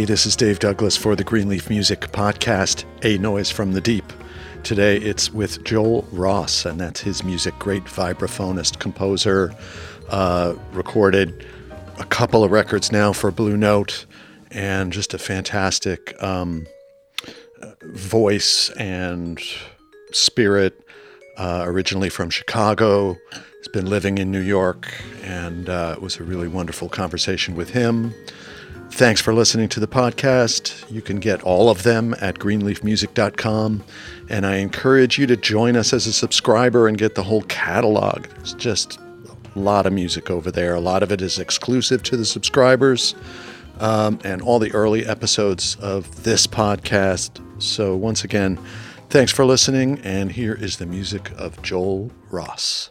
Hey, this is Dave Douglas for the Greenleaf Music Podcast, A Noise from the Deep. Today it's with Joel Ross, and that's his music. Great vibraphonist, composer, recorded a couple of records now for Blue Note, and just a fantastic voice and spirit. Originally from Chicago, he's been living in New York, and it was a really wonderful conversation with him. Thanks for listening to the podcast. You can get all of them at greenleafmusic.com, and I encourage you to join us as a subscriber and get the whole catalog. There's just a lot of music over there. A lot of it is exclusive to the subscribers, and all the early episodes of this podcast. So once again, thanks for listening, and here is the music of Joel Ross.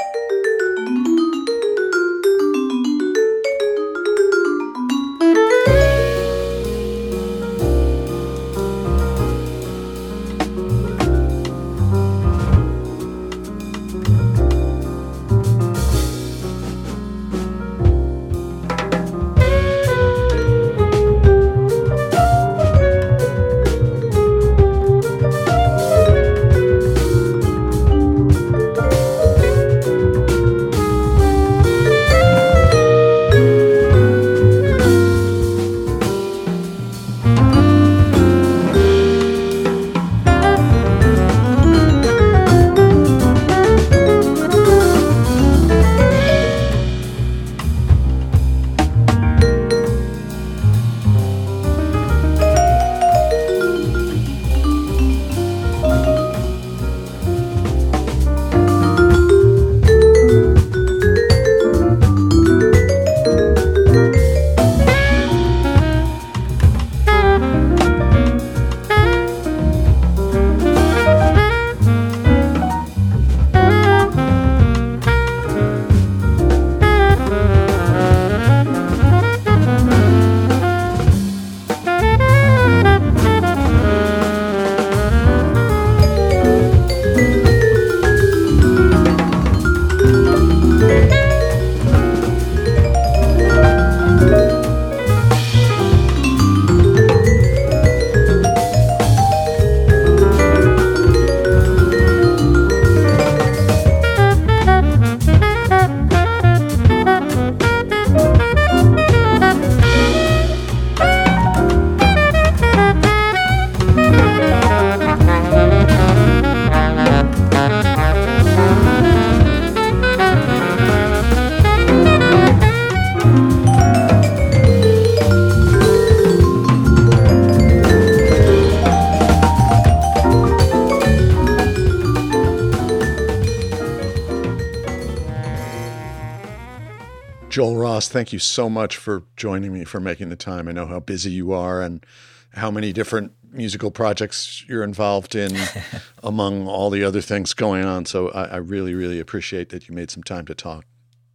Joel Ross, thank you so much for joining me, for making the time. I know how busy you are and how many different musical projects you're involved in among all the other things going on. So I really, really appreciate that you made some time to talk.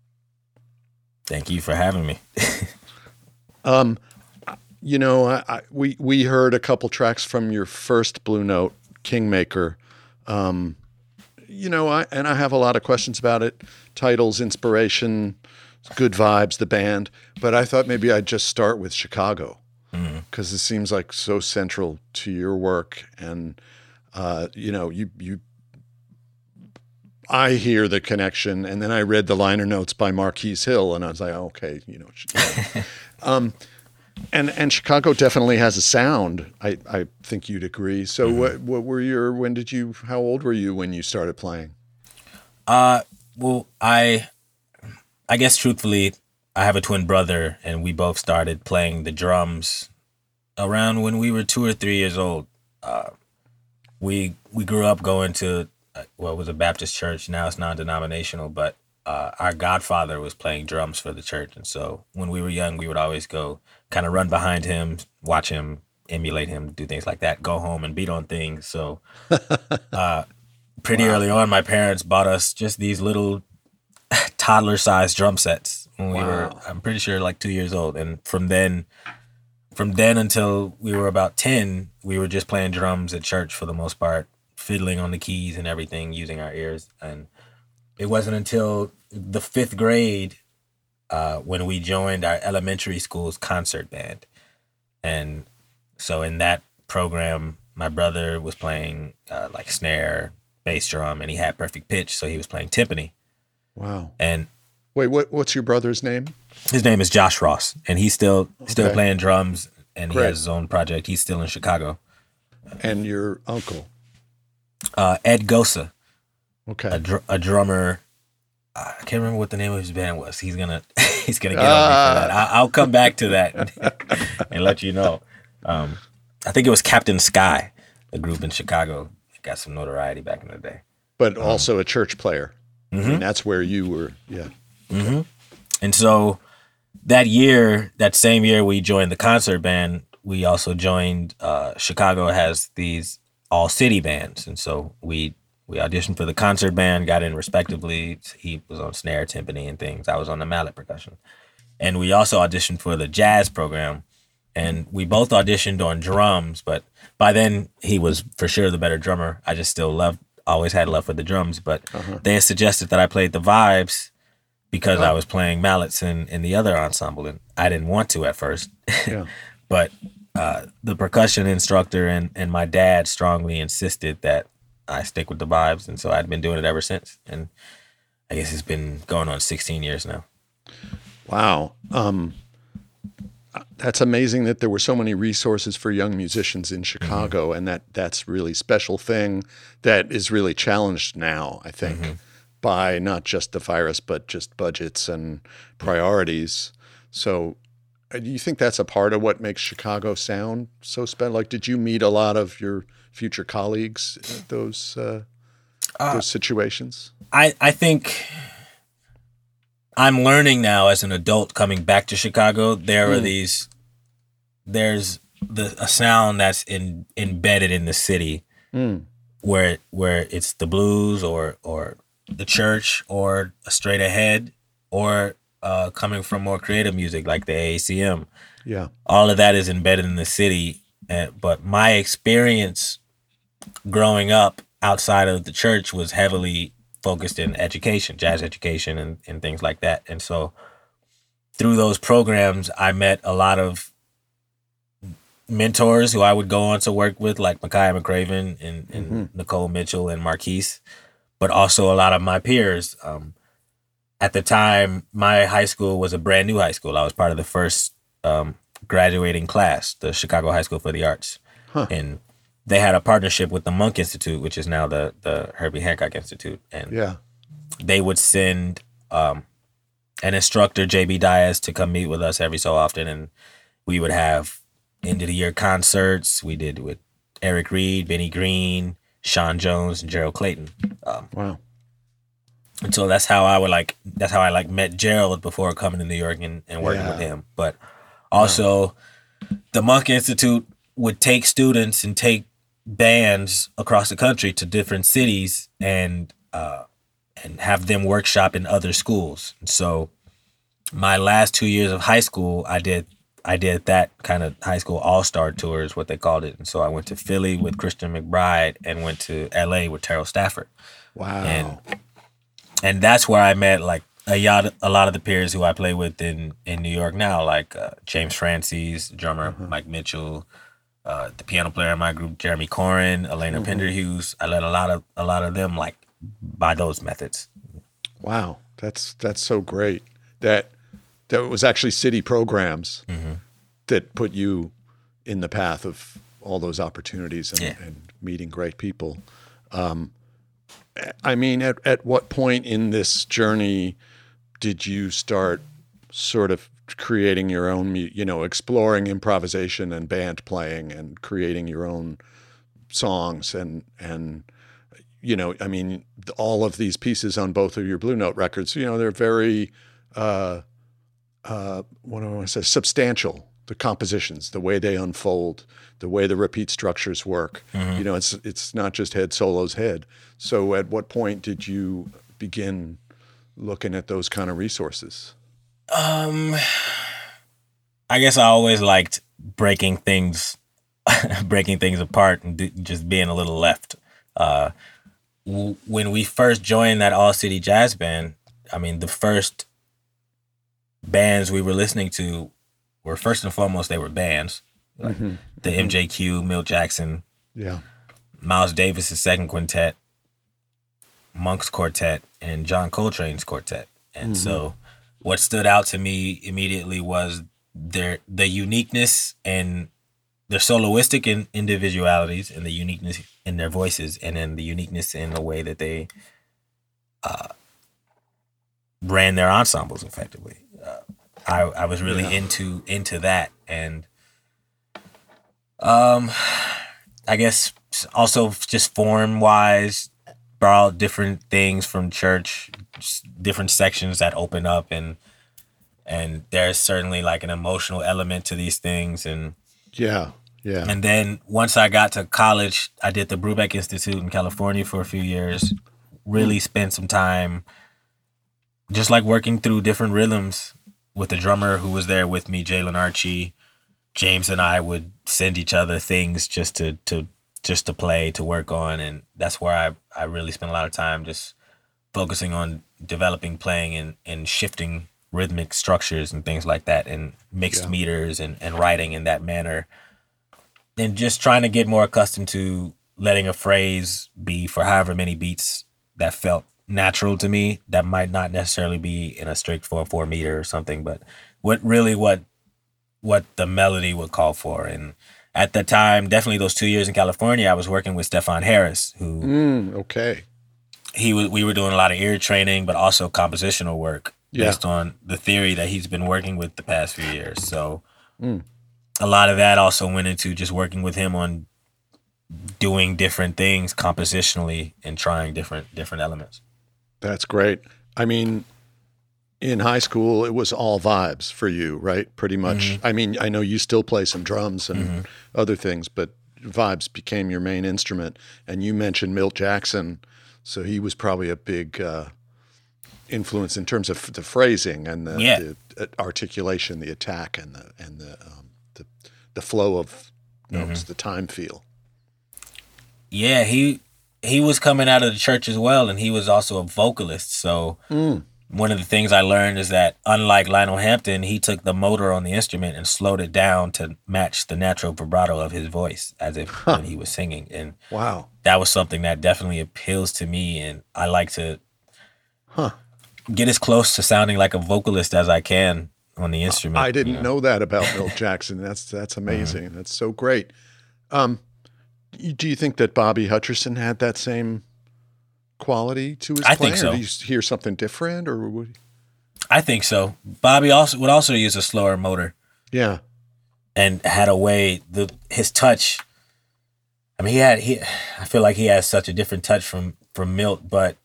Thank you for having me. We heard a couple tracks from your first Blue Note, Kingmaker. I have a lot of questions about it. Titles, inspiration, good vibes, the band. But I thought maybe I'd just start with Chicago, because it seems like so central to your work. And, I hear the connection. And then I read the liner notes by Marquise Hill, and I was like, okay, And Chicago definitely has a sound. I think you'd agree. So what were how old were you when you started playing? Well, I guess truthfully, I have a twin brother, and we both started playing the drums around when we were 2 or 3 years old. We grew up going to, it was a Baptist church. Now it's non-denominational, but our godfather was playing drums for the church. And so when we were young, we would always go kind of run behind him, watch him, emulate him, do things like that, go home and beat on things. So pretty early on, my parents bought us just these little toddler-sized drum sets when we were, I'm pretty sure, like 2 years old. And from then until we were about 10, we were just playing drums at church for the most part, fiddling on the keys and everything, using our ears. And it wasn't until the 5th grade when we joined our elementary school's concert band. And so in that program, my brother was playing like snare, bass drum, and he had perfect pitch, so he was playing timpani. Wow. And Wait, what's your brother's name? his name is Josh Ross, and he's still Okay. playing drums, and he Great. has his own project. He's still in Chicago. And your uncle. Ed Gosa, Okay. a drummer. I can't remember what the name of his band was. He's gonna get on me for that. I'll come back to that and let you know. I think it was Captain Sky, a group in Chicago. It got some notoriety back in the day. But also a church player. Mm-hmm. I mean, that's where you were. Yeah. Mm-hmm. And so that same year we joined the concert band, we also joined, Chicago has these all city bands. And so we auditioned for the concert band, got in respectively. He was on snare, timpani, and things. I was on the mallet percussion. And we also auditioned for the jazz program. And we both auditioned on drums, but by then he was for sure the better drummer. I just still always had love for the drums. But they had suggested that I played the vibes because I was playing mallets in the other ensemble. And I didn't want to at first. Yeah. But the percussion instructor and my dad strongly insisted that I stick with the vibes. And so I'd been doing it ever since. And I guess it's been going on 16 years now. Wow. That's amazing that there were so many resources for young musicians in Chicago, and that's really special thing that is really challenged now, I think, by not just the virus, but just budgets and priorities. So do you think that's a part of what makes Chicago sound so special? Like, did you meet a lot of your future colleagues at those situations? I think I'm learning now as an adult coming back to Chicago. There are there's a sound that's embedded in the city where it's the blues or the church or a straight ahead or coming from more creative music like the AACM. Yeah. All of that is embedded in the city. But my experience growing up outside of the church was heavily focused in education, jazz education and things like that. And so through those programs, I met a lot of mentors who I would go on to work with, like Micaiah McCraven and Nicole Mitchell and Marquise, but also a lot of my peers. At the time, my high school was a brand new high school. I was part of the first graduating class, the Chicago High School for the Arts. And they had a partnership with the Monk Institute, which is now the Herbie Hancock Institute. And they would send an instructor, J.B. Diaz, to come meet with us every so often. And we would have end of the year concerts. We did with Eric Reed, Benny Green, Sean Jones, and Gerald Clayton. Wow. And so that's how I met Gerald before coming to New York and working with him. But also the Monk Institute would take students and take bands across the country to different cities and have them workshop in other schools. And so my last 2 years of high school, I did that kind of high school all-star tour is what they called it. And so I went to Philly with Christian McBride and went to LA with Terrell Stafford. Wow. And that's where I met like a lot of the peers who I play with in New York now, like James Francis, drummer Mike Mitchell, the piano player in my group, Jeremy Corin, Elena Penderhughes. I let a lot of them like by those methods. Wow. That's so great. That was actually city programs that put you in the path of all those opportunities and meeting great people. I mean, at what point in this journey did you start sort of creating your own, exploring improvisation and band playing and creating your own songs and I mean, all of these pieces on both of your Blue Note records, they're very, what do I want to say, substantial. The compositions, the way they unfold, the way the repeat structures work. It's not just head solos head. So at what point did you begin looking at those kind of resources? I guess I always liked breaking things apart and just being a little left. When we first joined that all city jazz band, I mean, the first bands we were listening to were first and foremost, they were bands. like the MJQ, Milt Jackson, Yeah. Miles Davis's second quintet, Monk's quartet, and John Coltrane's quartet. And so what stood out to me immediately was the uniqueness and their soloistic individualities, and the uniqueness in their voices, and then the uniqueness in the way that they ran their ensembles effectively. I was really into that, and I guess also just form wise, borrowed different things from church, different sections that open up, and there's certainly like an emotional element to these things, and Yeah. and then once I got to college, I did the Brubeck Institute in California for a few years. Really spent some time just like working through different rhythms with the drummer who was there with me, Jalen Archie. James and I would send each other things just to play, to work on, and that's where I really spent a lot of time just focusing on developing playing and shifting rhythmic structures and things like that, and mixed meters and writing in that manner. And just trying to get more accustomed to letting a phrase be for however many beats that felt natural to me, that might not necessarily be in a strict 4/4 meter or something, but what the melody would call for. And at the time, definitely those 2 years in California, I was working with Stefan Harris, who Okay. we were doing a lot of ear training, but also compositional work based on the theory that he's been working with the past few years. So a lot of that also went into just working with him on doing different things compositionally and trying different elements. That's great. I mean, in high school, it was all vibes for you, right? Pretty much. I mean, I know you still play some drums and other things, but vibes became your main instrument. And you mentioned Milt Jackson, so he was probably a big influence in terms of the phrasing and the articulation, the attack, and the flow of notes, the time feel. Yeah, he was coming out of the church as well, and he was also a vocalist. So one of the things I learned is that, unlike Lionel Hampton, he took the motor on the instrument and slowed it down to match the natural vibrato of his voice, as if when he was singing. And wow, that was something that definitely appeals to me, and I like to get as close to sounding like a vocalist as I can on the instrument. I didn't know that about Milt Jackson. That's amazing. That's so great. Do you think that Bobby Hutcherson had that same quality to his playing? I think so. Or do you hear something different, or would... I think so. Bobby would also use a slower motor. Yeah, and had a way, his touch. I mean, I feel like he has such a different touch from Milt, but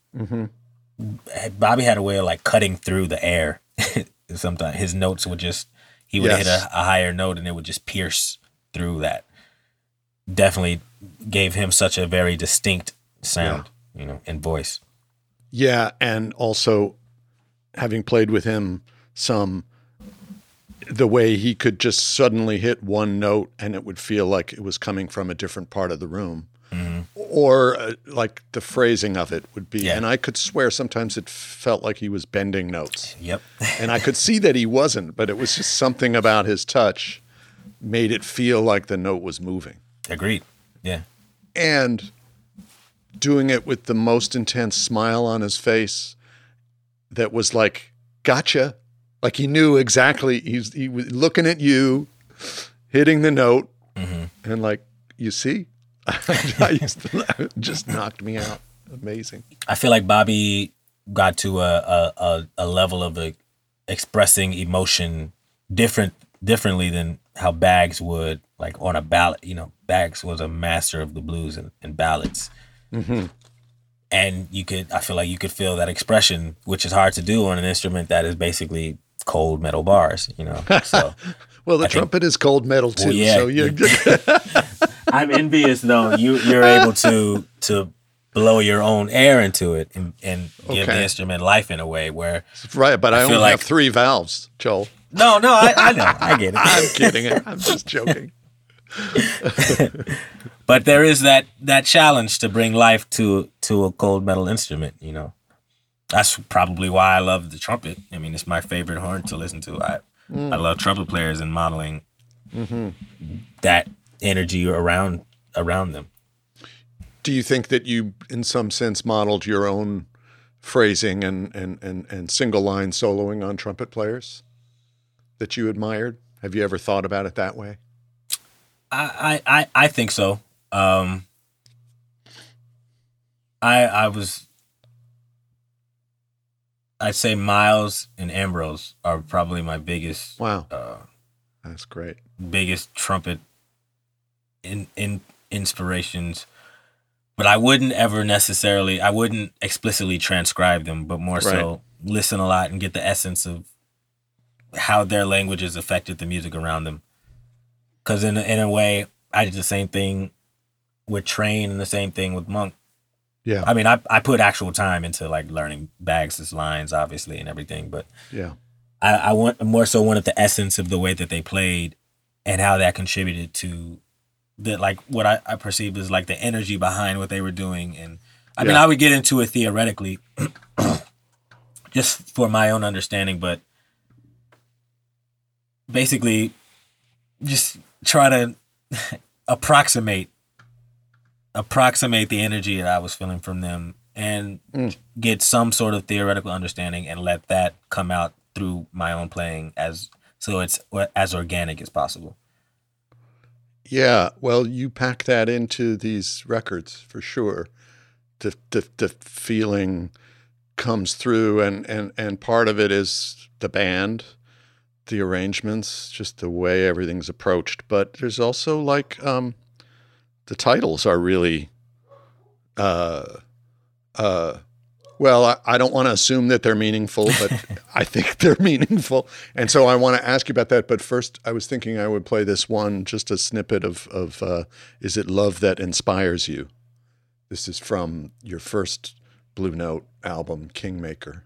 Bobby had a way of like cutting through the air. Sometimes his notes would he would hit a higher note and it would just pierce through that. Definitely gave him such a very distinct sound, and voice. Yeah, and also having played with him the way he could just suddenly hit one note and it would feel like it was coming from a different part of the room. Or like the phrasing of it would be, and I could swear sometimes it felt like he was bending notes. Yep. And I could see that he wasn't, but it was just something about his touch made it feel like the note was moving. Agreed. Yeah. And doing it with the most intense smile on his face that was like, gotcha. Like he knew exactly, he was looking at you, hitting the note, and like, you see? Just knocked me out. Amazing. I feel like Bobby got to a level of expressing emotion differently than how Baggs would, like on a ballad. Baggs was a master of the blues and ballads. And I feel like you could feel that expression, which is hard to do on an instrument that is basically cold metal bars, So well, the trumpet is cold metal too. Well, yeah. So you're I'm envious though. You're able to blow your own air into it and give the instrument life in a way where right. But I only have 3 valves, Joel. No, I know, I get it. I'm kidding. I'm just joking. But there is that challenge to bring life to a cold metal instrument. That's probably why I love the trumpet. I mean, it's my favorite horn to listen to. I love trumpet players and modeling that energy around them. Do you think that you, in some sense, modeled your own phrasing and single line soloing on trumpet players that you admired? Have you ever thought about it that way? I think so. I'd say Miles and Ambrose are probably my biggest. Wow, that's great. Biggest trumpet in inspirations, but I wouldn't explicitly transcribe them, but more so listen a lot and get the essence of how their languages affected the music around them. Because in a way, I did the same thing with Train and the same thing with Monk. Yeah. I mean, I put actual time into like learning Baggs' lines, obviously, and everything, but yeah, I wanted the essence of the way that they played and how that contributed to the, like, what I perceived as like the energy behind what they were doing. And I mean, I would get into it theoretically just for my own understanding, but basically just try to approximate the energy that I was feeling from them and get some sort of theoretical understanding and let that come out through my own playing so it's as organic as possible. Yeah, well, you pack that into these records for sure. The feeling comes through, and part of it is the band, the arrangements, just the way everything's approached. But there's also like the titles are really, well, I don't want to assume that they're meaningful, but I think they're meaningful. And so I want to ask you about that. But first, I was thinking I would play this one, just a snippet of Is It Love That Inspires You? This is from your first Blue Note album, Kingmaker.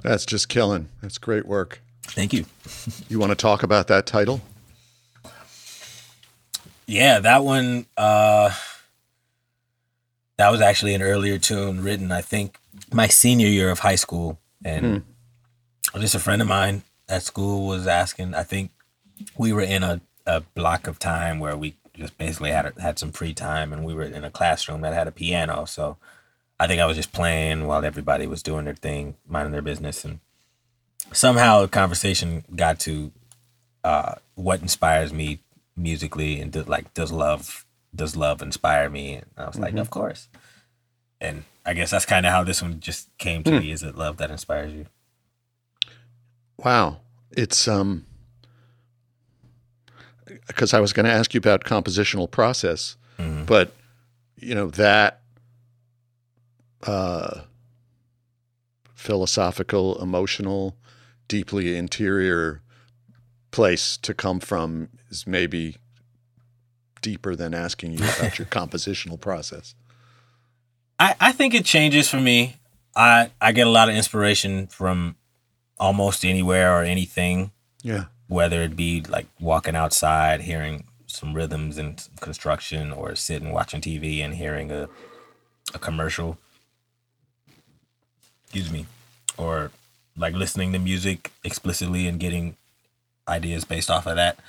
That's just killing. That's great work. Thank you. You want to talk about that title? Yeah, that one, that was actually an earlier tune written, I think, my senior year of high school. And just a friend of mine at school was asking, I think we were in a block of time where we just basically had some free time, and we were in a classroom that had a piano. So I think I was just playing while everybody was doing their thing, minding their business. And somehow a conversation got to what inspires me musically, and does love inspire me? And I was like, of course. And I guess that's kind of how this one just came to me. Is it love that inspires you? Wow. It's because I was going to ask you about compositional process, but that philosophical, emotional, deeply interior place to come from is maybe deeper than asking you about your compositional process. I think it changes for me. I get a lot of inspiration from almost anywhere or anything. Yeah. Whether it be like walking outside, hearing some rhythms and construction, or sitting watching TV and hearing a commercial. Excuse me. Or like listening to music explicitly and getting ideas based off of that.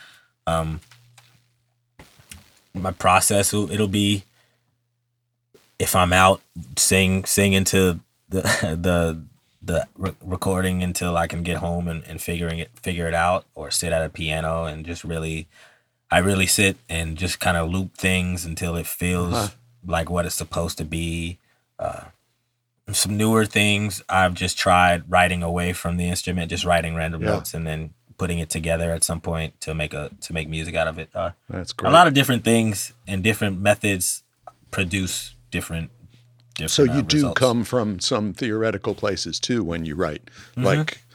My process, it'll be if I'm out singing to the recording until I can get home and figure it out, or sit at a piano and just really sit and just kind of loop things until it feels like what it's supposed to be. Some newer things, I've just tried writing away from the instrument, just writing random notes and then putting it together at some point to make music out of it. That's great. A lot of different things and different methods produce different so you do results. come from some theoretical places too when you write, like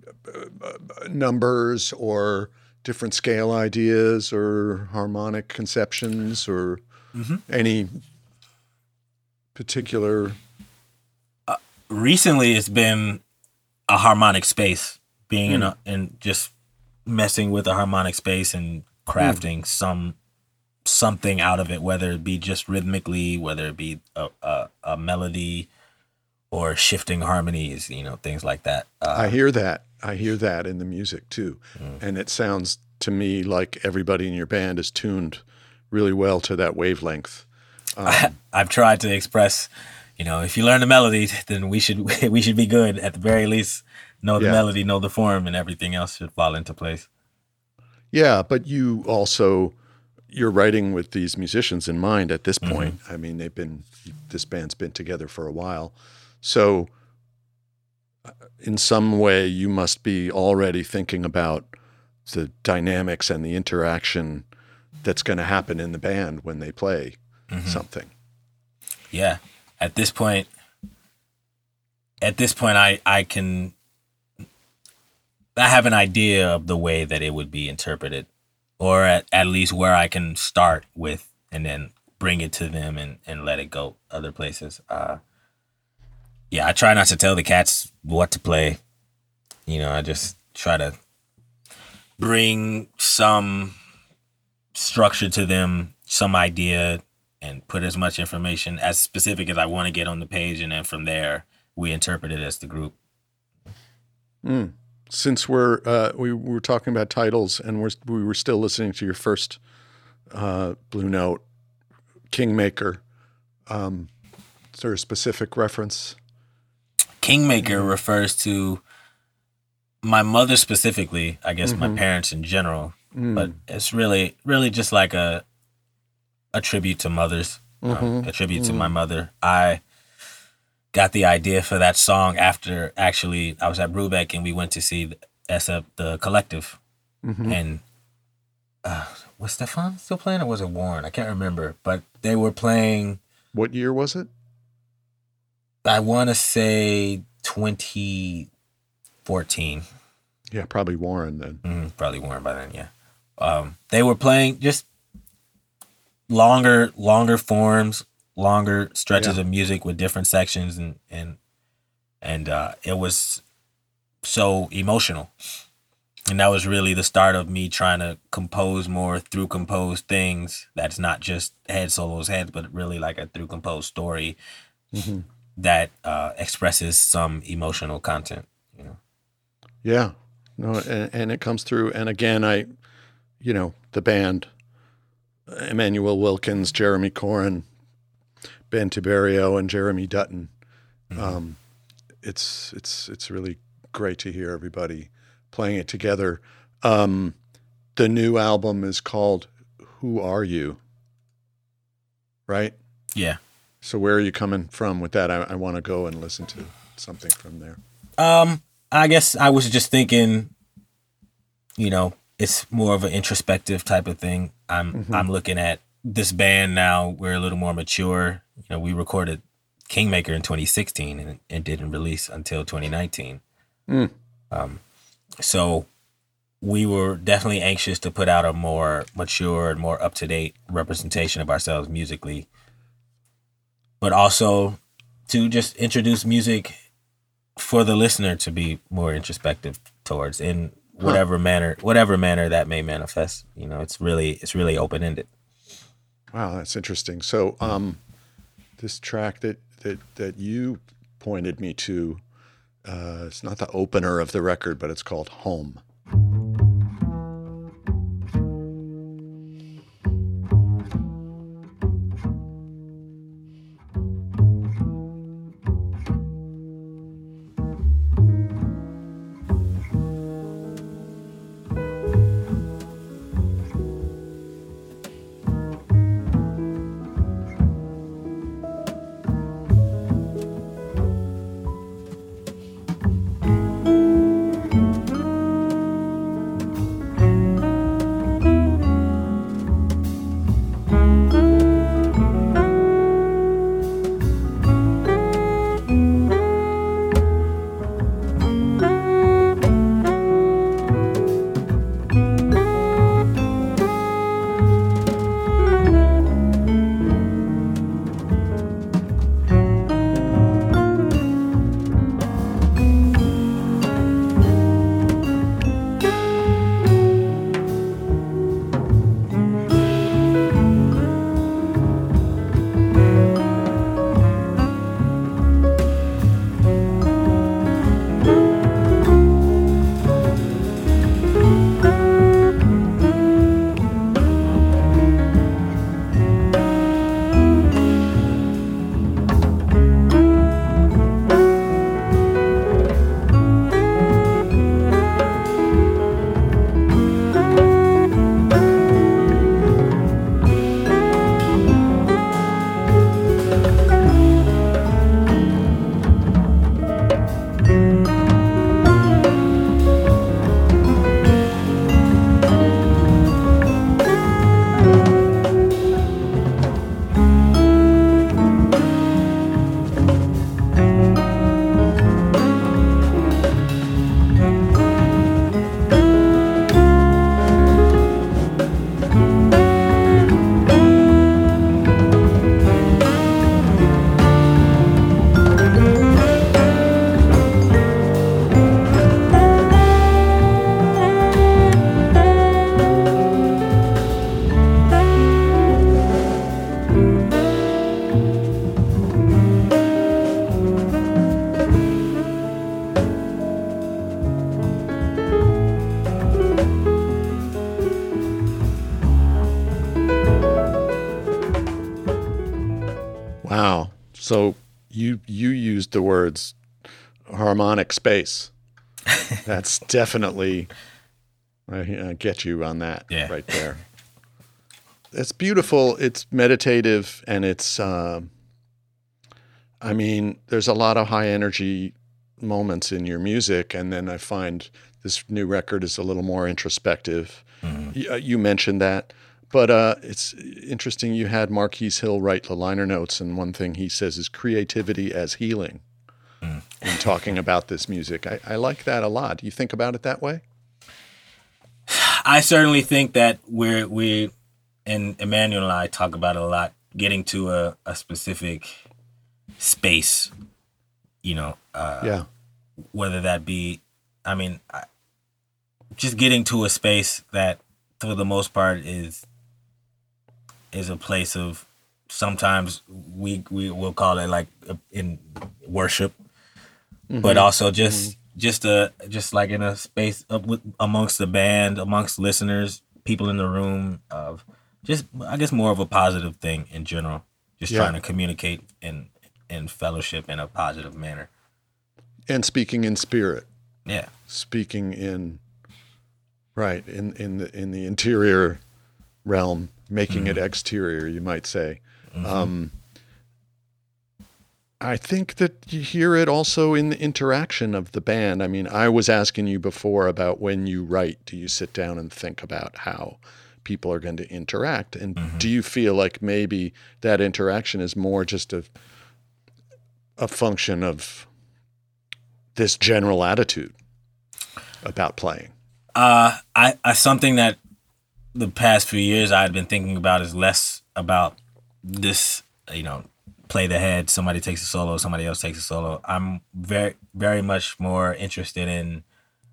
numbers or different scale ideas or harmonic conceptions or any particular. Recently, it's been a harmonic space, being in just messing with a harmonic space and crafting something out of it, whether it be just rhythmically, whether it be a melody or shifting harmonies, things like that. I hear that in the music too. And it sounds to me like everybody in your band is tuned really well to that wavelength. I've tried to express, if you learn the melody, then we should be good. At the very least, know the melody, know the form, and everything else should fall into place. Yeah, but you're writing with these musicians in mind at this point. I mean, this band's been together for a while. So in some way you must be already thinking about the dynamics and the interaction that's going to happen in the band when they play something. Yeah. At this point, I have an idea of the way that it would be interpreted, or at least where I can start with and then bring it to them and let it go other places. I try not to tell the cats what to play. I just try to bring some structure to them, some idea, and put as much information as specific as I want to get on the page. And then from there, we interpret it as the group. Since we were talking about titles, and we were still listening to your first Blue Note, Kingmaker. Is there a specific reference? Kingmaker refers to my mother specifically, I guess my parents in general, but it's really just like a tribute to mothers, a tribute to my mother. I got the idea for that song after actually I was at Brubeck and we went to see the Collective, and was Stefan still playing or was it Warren? I can't remember, but they were playing. What year was it? I want to say 2014. Yeah, probably Warren then. Probably Warren by then, yeah. They were playing just longer forms, longer stretches of music with different sections, and it was so emotional. And that was really the start of me trying to compose more through composed things. That's not just head solos, heads, but really like a through composed story that expresses some emotional content. You know. Yeah. No, and it comes through. And again, the band, Emmanuel Wilkins, Jeremy Corin, Ben Tiberio, and Jeremy Dutton. It's really great to hear everybody playing it together. The new album is called Who Are You? Right? Yeah. So where are you coming from with that? I want to go and listen to something from there. I guess I was just thinking, it's more of an introspective type of thing. I'm looking at this band now. We're a little more mature. We recorded Kingmaker in 2016 and it didn't release until 2019. So we were definitely anxious to put out a more mature and more up-to-date representation of ourselves musically, but also to just introduce music for the listener to be more introspective towards in whatever manner that may manifest. It's really open-ended. Wow, that's interesting. So this track that you pointed me to, it's not the opener of the record, but it's called Home. Wow. So you used the words harmonic space. That's definitely, I get you on that right there. It's beautiful. It's meditative, and it's, there's a lot of high energy moments in your music. And then I find this new record is a little more introspective. Mm-hmm. You mentioned that. But it's interesting you had Marquise Hill write the liner notes, and one thing he says is creativity as healing in talking about this music. I like that a lot. Do you think about it that way? I certainly think that we and Emmanuel and I talk about it a lot, getting to a specific space, whether that be I mean, just getting to a space that, for the most part, is a place of, sometimes we will call it like in worship, but also just like in a space amongst the band, amongst listeners, people in the room, of just, I guess, more of a positive thing in general. Just trying to communicate in fellowship in a positive manner. And speaking in spirit. Yeah. Speaking in in the interior realm, making it exterior, you might say. I think that you hear it also in the interaction of the band. I mean, I was asking you before about when you write, do you sit down and think about how people are going to interact? And do you feel like maybe that interaction is more just a function of this general attitude about playing? I something that the past few years I had been thinking about is less about this, play the head, somebody takes a solo, somebody else takes a solo. I'm very, very much more interested in,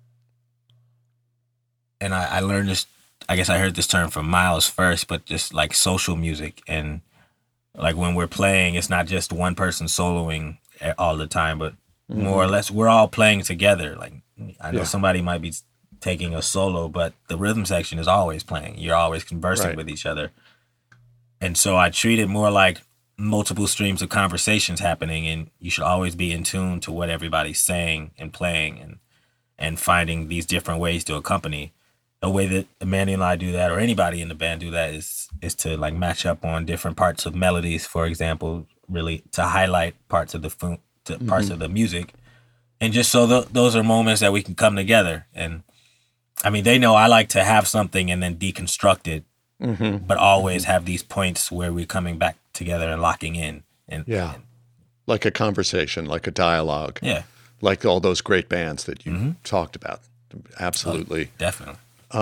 and I learned this, I guess I heard this term from Miles first, but just like social music. And like when we're playing, it's not just one person soloing all the time, but more or less we're all playing together. Like, I know somebody might be taking a solo, but the rhythm section is always playing. You're always conversing with each other. And so I treat it more like multiple streams of conversations happening, and you should always be in tune to what everybody's saying and playing, and finding these different ways to accompany. The way that Manny and I do that, or anybody in the band do that, is to like match up on different parts of melodies, for example, really to highlight parts of the parts of the music. And just so those are moments that we can come together. And I mean, they know I like to have something and then deconstruct it, but always have these points where we're coming back together and locking in. And like a conversation, like a dialogue. Yeah. Like all those great bands that you talked about. Absolutely. Oh, definitely.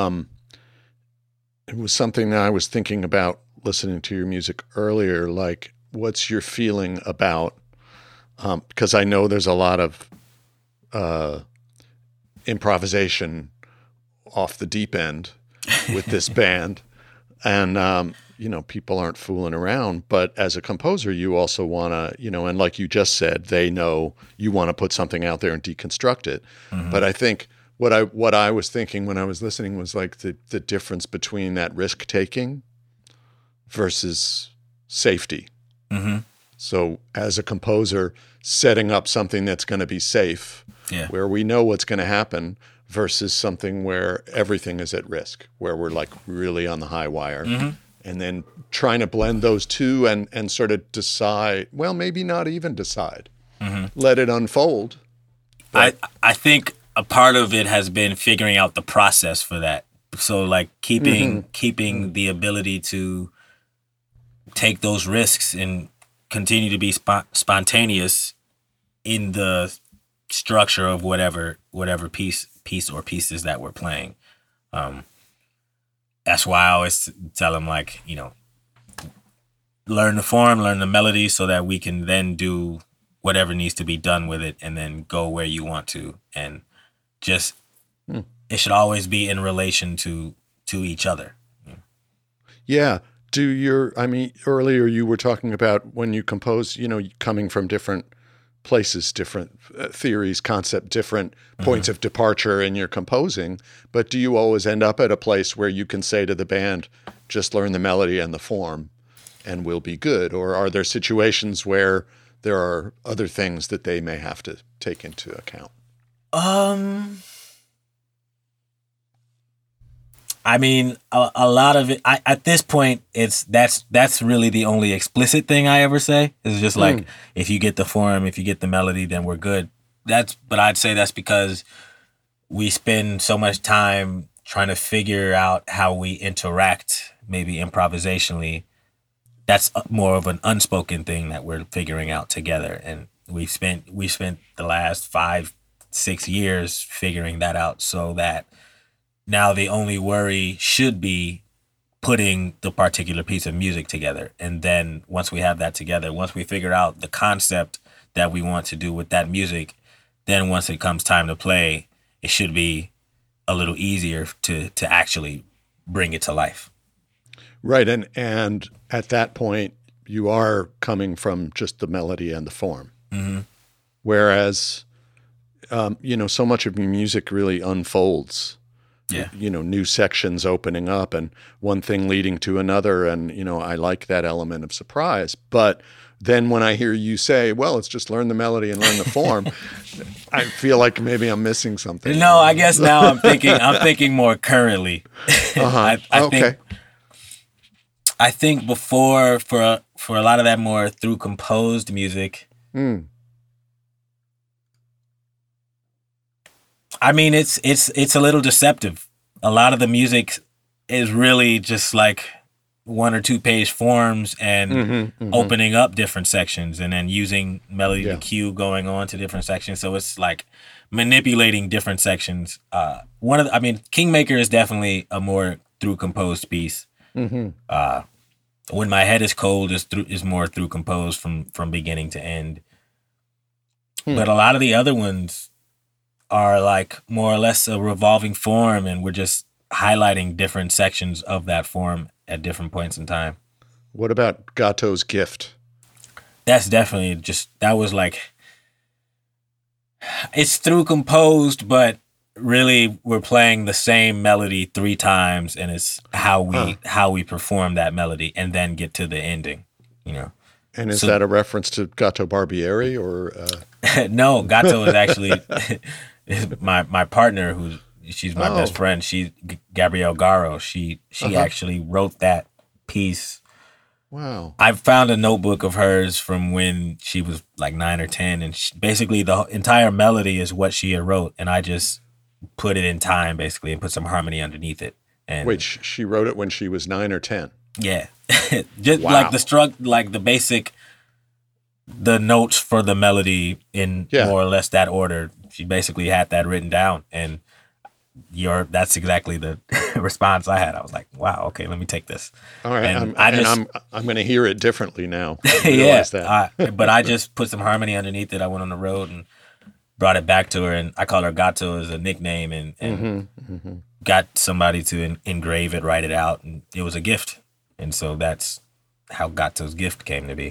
It was something that I was thinking about listening to your music earlier. Like, what's your feeling about, because I know there's a lot of improvisation off the deep end with this band, and people aren't fooling around. But as a composer, you also want to, and like you just said, they know you want to put something out there and deconstruct it. But I think what I was thinking when I was listening was like the difference between that risk taking versus safety. So as a composer, setting up something that's going to be safe, where we know what's going to happen, versus something where everything is at risk, where we're like really on the high wire. And then trying to blend those two and sort of decide, well, maybe not even decide, let it unfold. I think a part of it has been figuring out the process for that. So like keeping the ability to take those risks and continue to be spontaneous in the structure of whatever piece or pieces that we're playing. That's why I always tell them, like, learn the form, learn the melody, so that we can then do whatever needs to be done with it, and then go where you want to. And just it should always be in relation to each other. Yeah. Earlier you were talking about when you compose, coming from different places, different theories, concept, different points of departure in your composing. But do you always end up at a place where you can say to the band, just learn the melody and the form and we'll be good? Or are there situations where there are other things that they may have to take into account? I mean, a lot of it, at this point, that's really the only explicit thing I ever say. It's just like, if you get the form, if you get the melody, then we're good. But I'd say that's because we spend so much time trying to figure out how we interact, maybe improvisationally. That's more of an unspoken thing that we're figuring out together. And we spent the last 5-6 years figuring that out, so that now the only worry should be putting the particular piece of music together. And then once we have that together, once we figure out the concept that we want to do with that music, then once it comes time to play, it should be a little easier to actually bring it to life. Right. And at that point, you are coming from just the melody and the form. Mm-hmm. Whereas, so much of your music really unfolds. Yeah. New sections opening up and one thing leading to another. And, I like that element of surprise. But then when I hear you say, well, it's just learn the melody and learn the form, I feel like maybe I'm missing something. No, I guess now I'm thinking more currently. Uh-huh. I think before for a lot of that more through composed music. I mean, it's a little deceptive. A lot of the music is really just like 1 or 2 page forms and opening up different sections and then using melody to cue going on to different sections. So it's like manipulating different sections. Kingmaker is definitely a more through composed piece. When My Head Is Cold is more through composed from beginning to end. But a lot of the other ones are like more or less a revolving form, and we're just highlighting different sections of that form at different points in time. What about Gato's Gift? That's definitely it's through composed, but really we're playing the same melody 3 times, and it's how we perform that melody and then get to the ending, And is that a reference to Gato Barbieri or? No, Gato is actually my partner she's my best friend. She's Gabrielle Garo. She actually wrote that piece. Wow. I found a notebook of hers from when she was like 9 or 10, and basically the entire melody is what she had wrote, and I just put it in time basically and put some harmony underneath it. And wait, she wrote it when she was 9 or 10? Yeah. Just like the basic, the notes for the melody in more or less that order. She basically had that written down, and that's exactly the response I had. I was like, wow, okay, let me take this. All right. I'm going to hear it differently now. But I just put some harmony underneath it. I went on the road and brought it back to her, and I call her Gato as a nickname, and got somebody to engrave it, write it out, and it was a gift. And so that's how Gato's Gift came to be.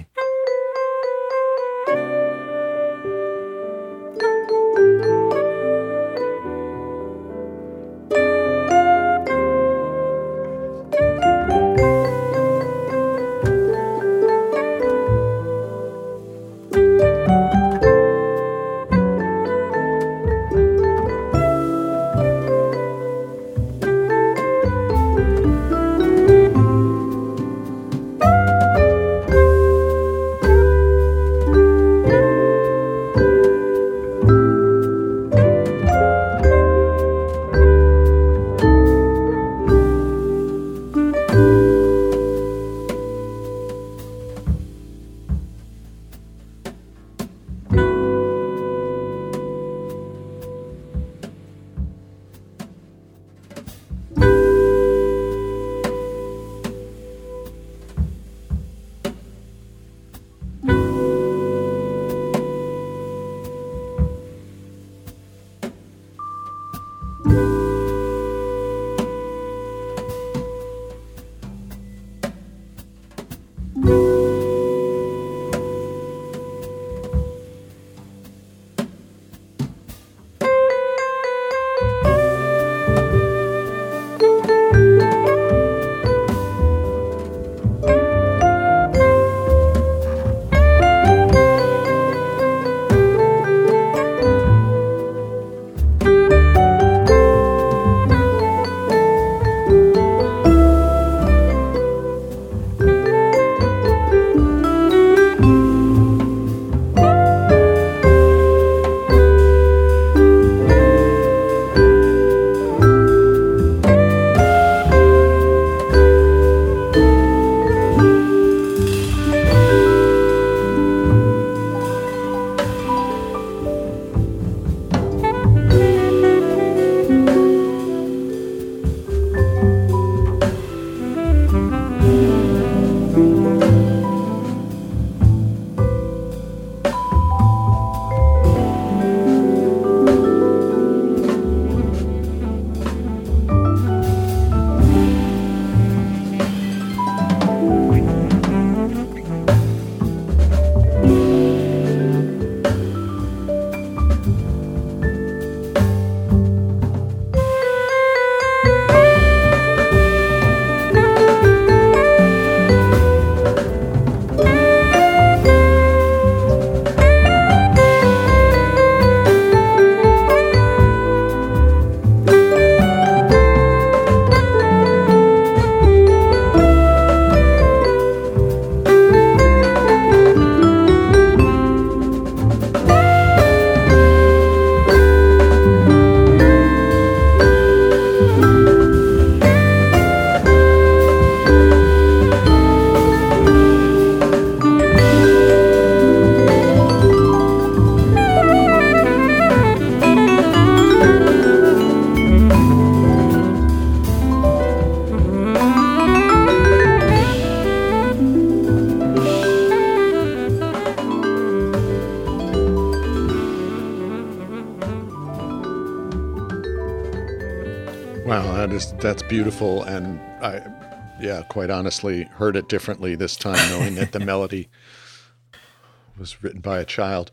Wow, that's beautiful, and quite honestly, heard it differently this time, knowing that the melody was written by a child.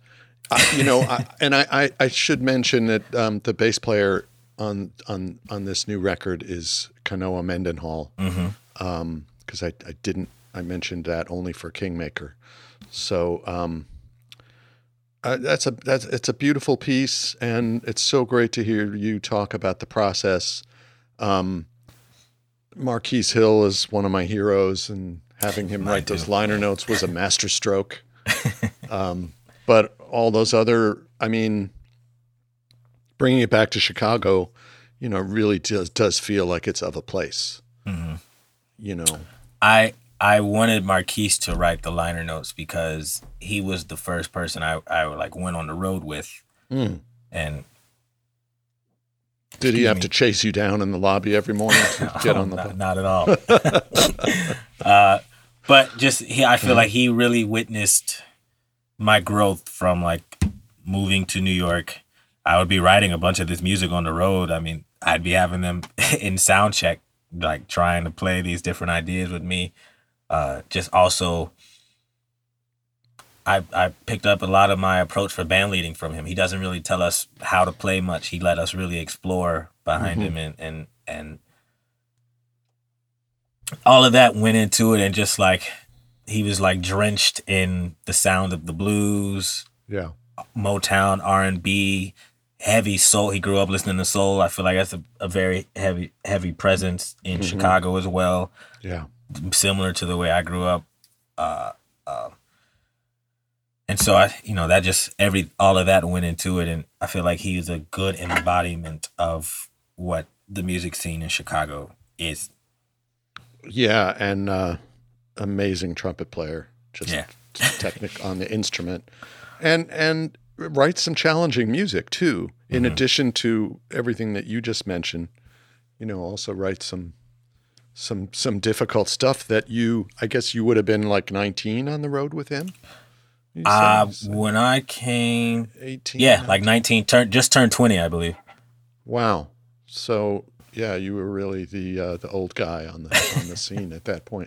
I should mention that the bass player on this new record is Kanoa Mendenhall, because I mentioned that only for Kingmaker. So it's a beautiful piece, and it's so great to hear you talk about the process. Marquise Hill is one of my heroes, and having him write those liner notes was a masterstroke. But all those other, bringing it back to Chicago, really does feel like it's of a place. I wanted Marquise to write the liner notes because he was the first person I went on the road with. And did he have to chase you down in the lobby every morning to get on the bus? Not at all. But I feel like he really witnessed my growth from moving to New York. I would be writing a bunch of this music on the road. I'd be having them in sound check, trying to play these different ideas with me. Just also, I picked up a lot of my approach for band leading from him. He doesn't really tell us how to play much. He let us really explore behind him, and all of that went into it. And just he was drenched in the sound of the blues, Motown, R&B, heavy soul. He grew up listening to soul. I feel like that's a very heavy presence in Chicago as well. Yeah. Similar to the way I grew up. And so all of that went into it. And I feel like he's a good embodiment of what the music scene in Chicago is. Yeah. And, amazing trumpet player, just technical on the instrument, and writes some challenging music too. In addition to everything that you just mentioned, also writes some difficult stuff that I guess you would have been 19 on the road with him. When I came, 18, 19, just turned 20, I believe. Wow. So yeah, you were really the old guy on the scene at that point.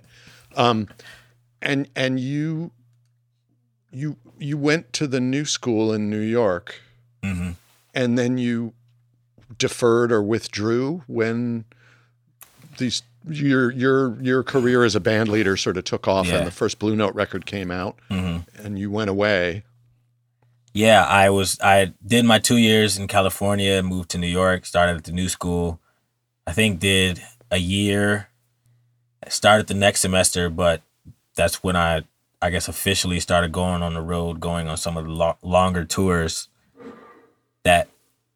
And you went to the New School in New York, and then you deferred or withdrew when your career as a band leader sort of took off, and the first Blue Note record came out, and you went away. Yeah, I did my 2 years in California, moved to New York, started at the New School. I think did a year. Started the next semester, but that's when I guess officially started going on the road, going on some of the longer tours that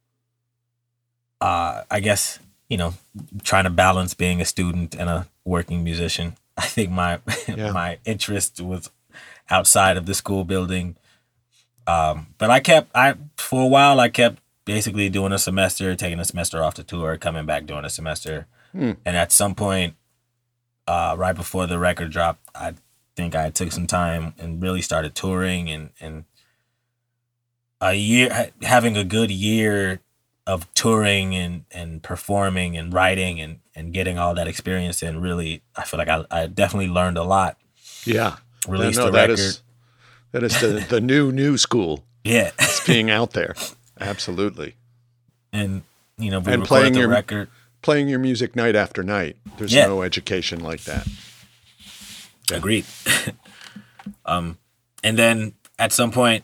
I guess, trying to balance being a student and a working musician. I think my interest was outside of the school building. But for a while, I kept basically doing a semester, taking a semester off the tour, coming back doing a semester. And at some point, right before the record dropped, I think I took some time and really started touring, and having a good year of touring and performing and writing and getting all that experience in. Really, I feel like I definitely learned a lot. Yeah. Released the record. That is the new school. Yeah. It's being out there. Absolutely. And, we recorded the record. Playing your music night after night. There's no education like that. Agreed. And then at some point,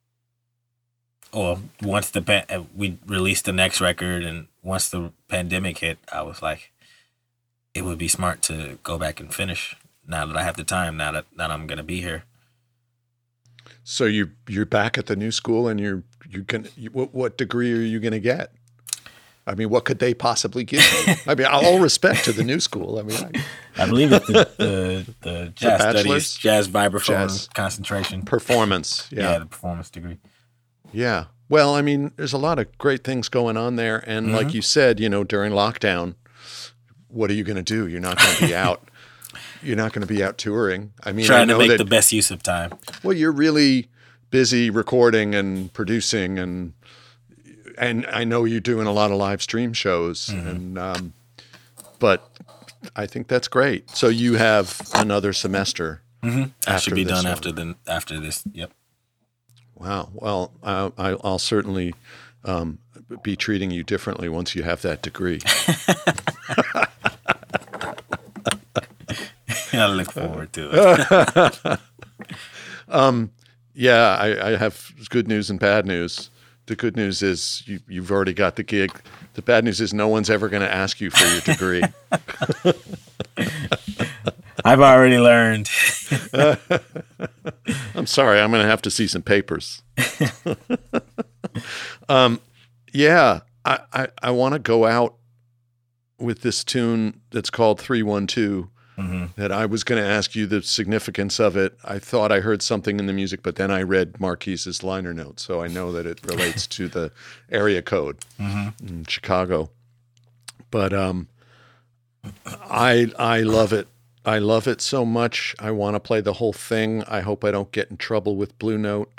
once we released the next record, and once the pandemic hit, I was like, it would be smart to go back and finish now that I have the time, now that I'm going to be here. So you're back at the New School, and what degree are you going to get? What could they possibly give you? All respect to the New School. I believe it's the jazz studies, jazz vibraphone concentration. Performance. Yeah, the performance degree. Yeah. Well, there's a lot of great things going on there. And like you said, during lockdown, what are you going to do? You're not going to be out. You're not going to be out touring. Trying to make the best use of time. Well, you're really busy recording and producing, and and I know you're doing a lot of live stream shows, and but I think that's great. So you have another semester. I should be done after this. Yep. Wow. Well, I'll certainly be treating you differently once you have that degree. I look forward to it. Yeah, I have good news and bad news. The good news is you've already got the gig. The bad news is no one's ever going to ask you for your degree. I've already learned. I'm sorry. I'm going to have to see some papers. Yeah, I want to go out with this tune that's called 312. That I was going to ask you the significance of it. I thought I heard something in the music, but then I read Marquise's liner notes, so I know that it relates to the area code in Chicago. But I love it. I love it so much. I want to play the whole thing. I hope I don't get in trouble with Blue Note,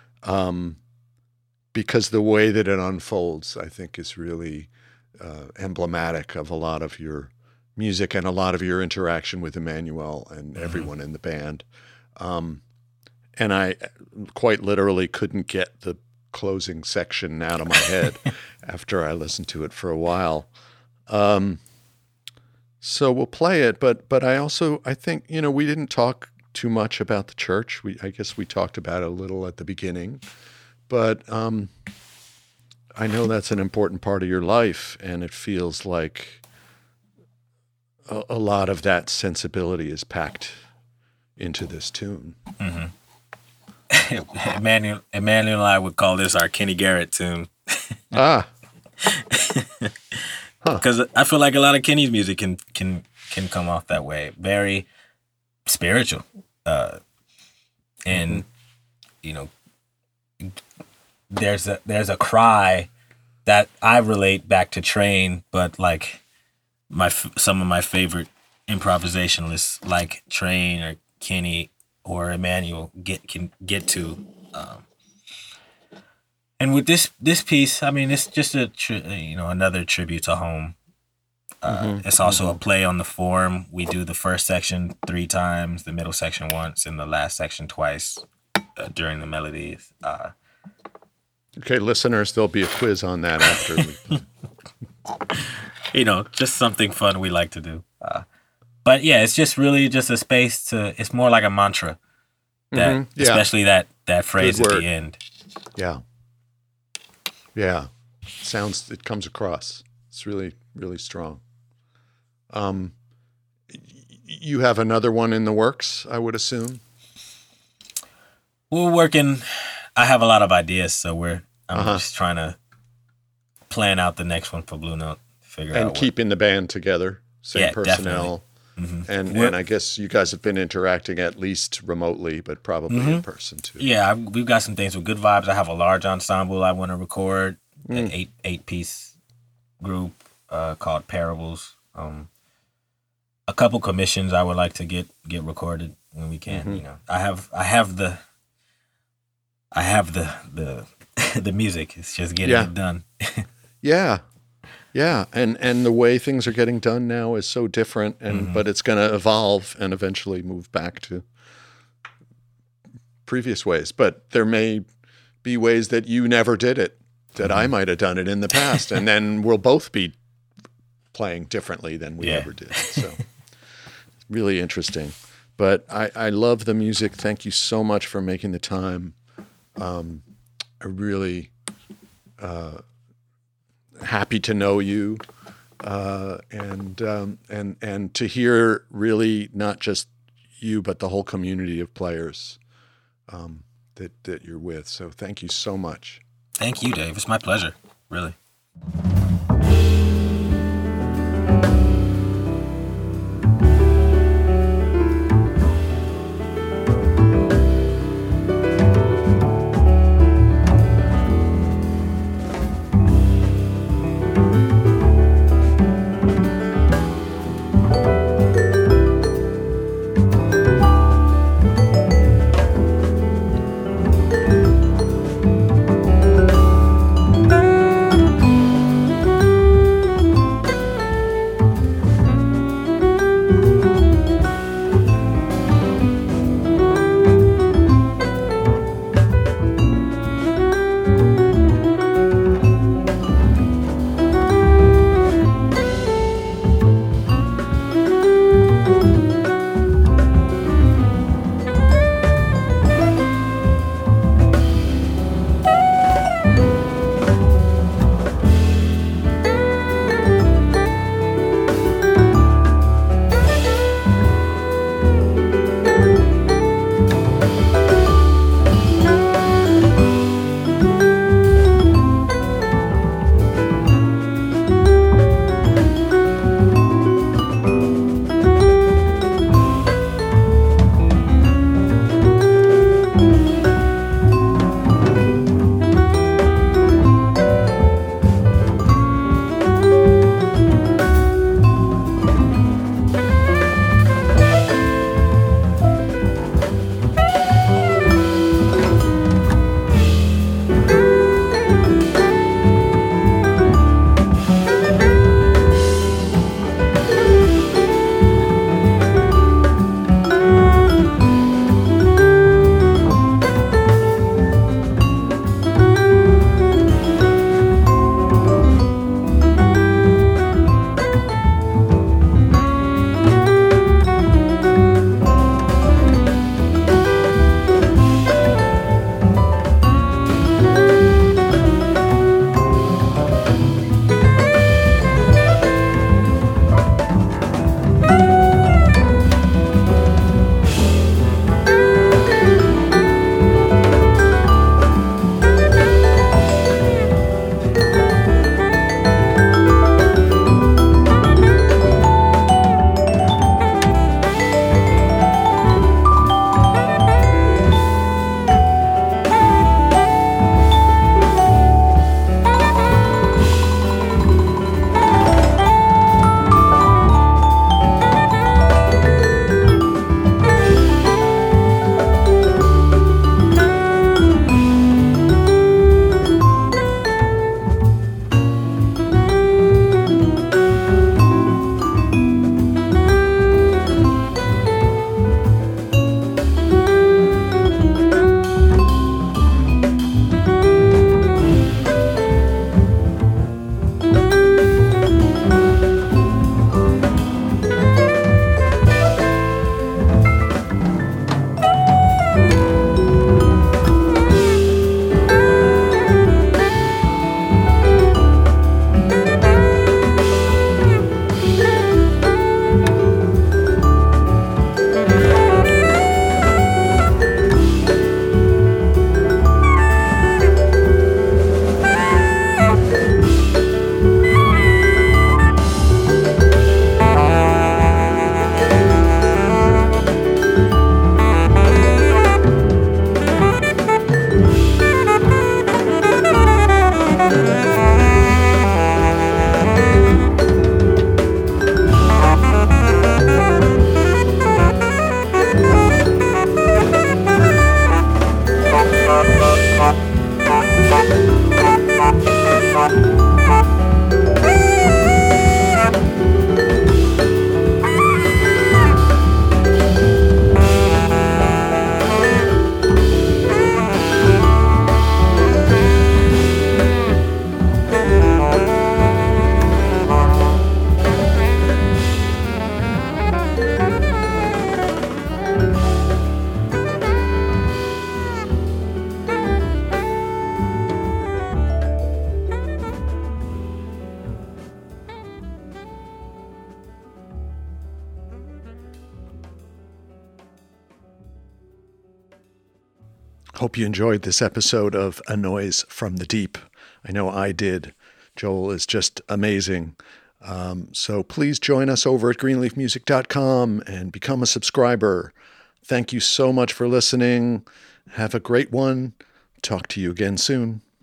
because the way that it unfolds, I think, is really emblematic of a lot of your music and a lot of your interaction with Emmanuel and everyone in the band. And I quite literally couldn't get the closing section out of my head after I listened to it for a while. So we'll play it, but I think, we didn't talk too much about the church. I guess we talked about it a little at the beginning, but I know that's an important part of your life, and it feels like a lot of that sensibility is packed into this tune. Emmanuel and I would call this our Kenny Garrett tune. Because I feel like a lot of Kenny's music can come off that way. Very spiritual, and there's a cry that I relate back to Train, but like some of my favorite improvisationalists like Train or Kenny or Emmanuel can get to. And with this piece, I mean, it's just another tribute to home. It's also a play on the form. We do the first section 3 times, the middle section once, and the last section twice during the melodies. Okay, listeners, there'll be a quiz on that after. Just something fun we like to do. But yeah, it's just really just a space it's more like a mantra. That especially that phrase at the end. Yeah. Yeah. It comes across. It's really, really strong. You have another one in the works, I would assume? We're working. I have a lot of ideas, so I'm just trying to plan out the next one for Blue Note. And keeping the band together, same personnel. And I guess you guys have been interacting at least remotely, but probably in person too. Yeah, we've got some things with good vibes. I have a large ensemble I want to record, an 8-piece group called Parables. A couple commissions I would like to get recorded when we can. I have the the music. It's just getting it done. Yeah. And the way things are getting done now is so different, but it's going to evolve and eventually move back to previous ways. But there may be ways that you never did it, that I might have done it in the past, and then we'll both be playing differently than we ever did. So really interesting. But I love the music. Thank you so much for making the time. I really happy to know you, and to hear really not just you but the whole community of players that you're with. So thank you so much. Thank you, Dave. It's my pleasure, really. Hope you enjoyed this episode of A Noise from the Deep. I know I did. Joel is just amazing. So please join us over at greenleafmusic.com and become a subscriber. Thank you so much for listening. Have a great one. Talk to you again soon.